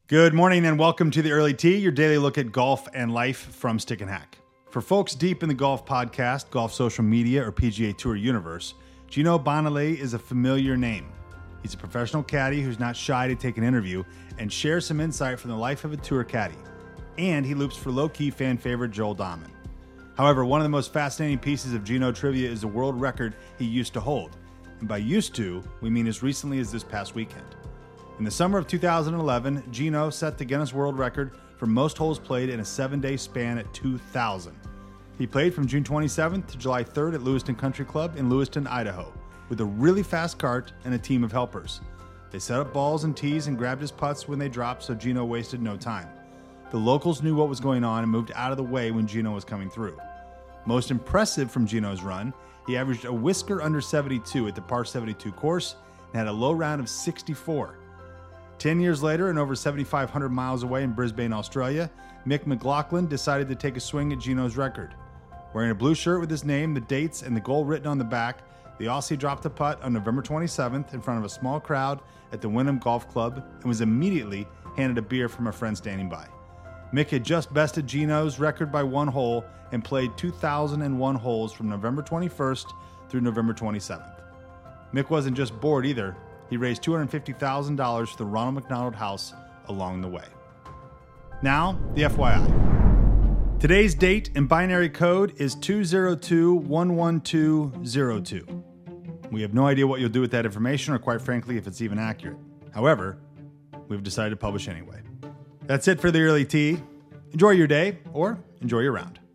Good morning and welcome to the Early Tee, your daily look at golf and life from Stick and Hack. For folks deep in the golf podcast, golf social media, or PGA Tour universe, Gino Bonnalie is a familiar name. He's a professional caddy who's not shy to take an interview and share some insight from the life of a tour caddy. And he loops for low-key fan favorite Joel Dahmen. However, one of the most fascinating pieces of Gino trivia is the world record he used to hold. And by used to, we mean as recently as this past weekend. In the summer of 2011, Gino set the Guinness World Record for most holes played in a 7-day span at 2,000. He played from June 27th to July 3rd at Lewiston Country Club in Lewiston, Idaho, with a really fast cart and a team of helpers. They set up balls and tees and grabbed his putts when they dropped, so Gino wasted no time. The locals knew what was going on and moved out of the way when Gino was coming through. Most impressive from Gino's run, he averaged a whisker under 72 at the par 72 course and had a low round of 64. 10 years later and over 7,500 miles away in Brisbane, Australia, Mick McLaughlin decided to take a swing at Gino's record. Wearing a blue shirt with his name, the dates, and the goal written on the back, the Aussie dropped a putt on November 27th in front of a small crowd at the Wyndham Golf Club and was immediately handed a beer from a friend standing by. Mick had just bested Gino's record by one hole and played 2,001 holes from November 21st through November 27th. Mick wasn't just bored either. He raised $250,000 for the Ronald McDonald House along the way. Now, the FYI. Today's date and binary code is 202-11202. We have no idea what you'll do with that information or, quite frankly, if it's even accurate. However, we've decided to publish anyway. That's it for the Early Tee. Enjoy your day or enjoy your round.